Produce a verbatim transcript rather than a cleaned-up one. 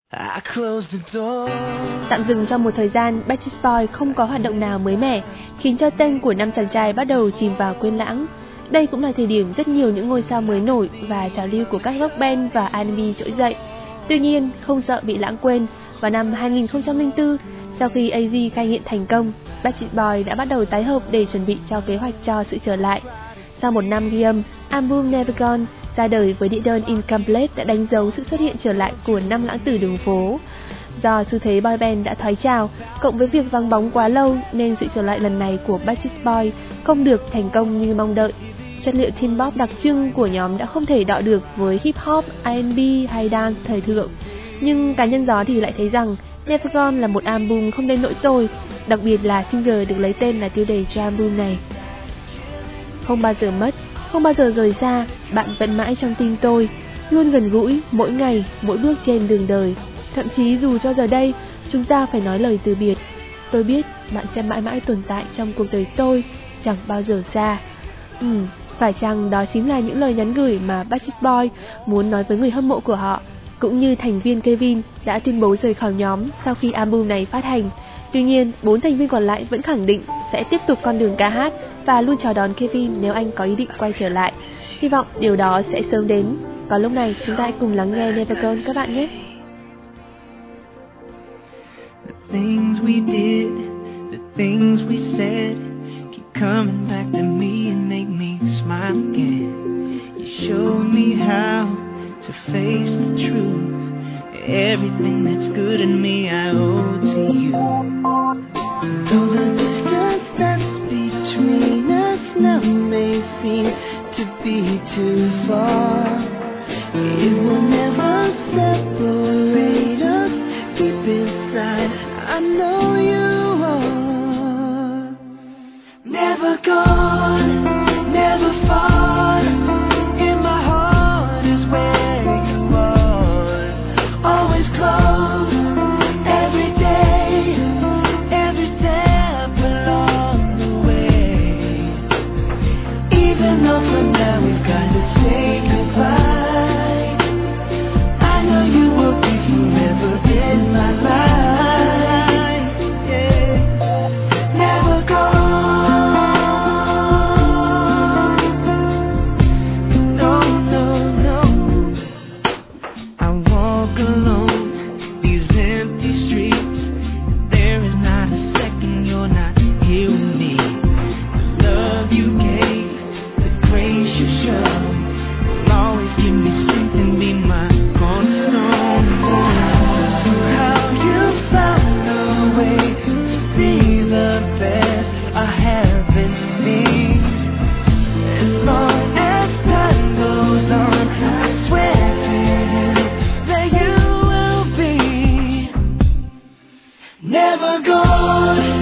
Tạm dừng trong một thời gian, Backstreet Boys không có hoạt động nào mới mẻ, khiến cho tên của năm chàng trai bắt đầu chìm vào quên lãng. Đây cũng là thời điểm rất nhiều những ngôi sao mới nổi và trào lưu của các rock band và R and B trỗi dậy. Tuy nhiên, không sợ bị lãng quên, vào năm hai nghìn không trăm lẻ bốn, sau khi a giê cai nghiện thành công, Backstreet Boys đã bắt đầu tái hợp để chuẩn bị cho kế hoạch cho sự trở lại. Sau một năm ghi âm, album Never Gone ra đời với đĩa đơn Incomplete đã đánh dấu sự xuất hiện trở lại của năm lãng tử đường phố. Do xu thế boy band đã thoái trào, cộng với việc vắng bóng quá lâu nên sự trở lại lần này của Backstreet Boys không được thành công như mong đợi. Chất liệu teen pop đặc trưng của nhóm đã không thể đọ được với hip hop, R and B hay dance thời thượng. Nhưng cá nhân Gió thì lại thấy rằng Never Gone là một album không đến nỗi tồi, đặc biệt là single được lấy tên là tiêu đề cho album này. Không bao giờ mất, không bao giờ rời xa, bạn vẫn mãi trong tim tôi, luôn gần gũi, mỗi ngày, mỗi bước trên đường đời. Thậm chí dù cho giờ đây, chúng ta phải nói lời từ biệt. Tôi biết bạn sẽ mãi mãi tồn tại trong cuộc đời tôi, chẳng bao giờ xa. Ừ, phải chăng đó chính là những lời nhắn gửi mà Backstreet Boys muốn nói với người hâm mộ của họ, cũng như thành viên Kevin đã tuyên bố rời khỏi nhóm sau khi album này phát hành. Tuy nhiên, bốn thành viên còn lại vẫn khẳng định sẽ tiếp tục con đường ca hát và luôn chào đón Kevin nếu anh có ý định quay trở lại. Hy vọng điều đó sẽ sớm đến. Còn lúc này chúng ta hãy cùng lắng nghe Never Gone các bạn nhé. The things we did, the things we said, keep coming back to me and make me smile again. You showed me how to face the truth. Everything that's good in me I owe to you. Though the distance that's between us now may seem to be too far, it will never separate us. Deep inside, I know you are. Never gone, never far. In my heart is where you are. Always close, every day, every step along the way. Even though for now we've got to say goodbye, I know you will be forever in my life, yeah. Never gone. No, no, no. I walk alone these empty streets. There is not a second you're not here with me. The love you gave, the grace you showed, will always give me strength and be my cornerstone. How you found a way to see the best I have in me. As long as time goes on, I swear to you that you will be never gone.